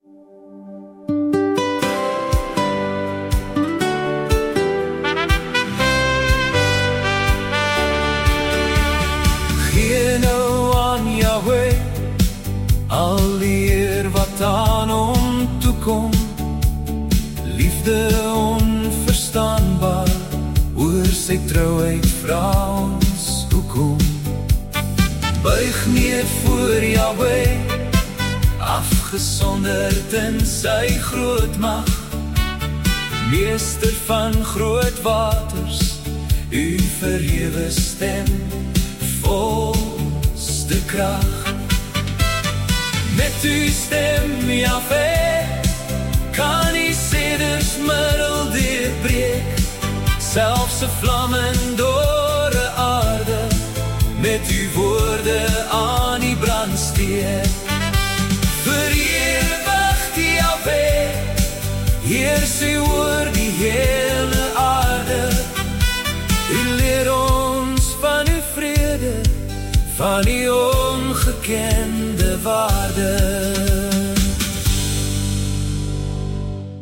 Gee nou aan Yahweh al die eer wat aan hom toekom. Liefde onverstaanbaar, oor sy trouheid vra ons hoekom. Buig neer voor Yahweh, afgesonderd in sy groot mag. Meester van groot waters, u verhewe stem, volste krag. Met u stem, Yahweh, kan die seders middel deurbreek, selfs 'n vlam in dore aarde, met uw woorde aan die brand steek. Verewig die Yahweh, heers u oor die hele aarde. U leer ons van uw vrede, van die ongekende waarde.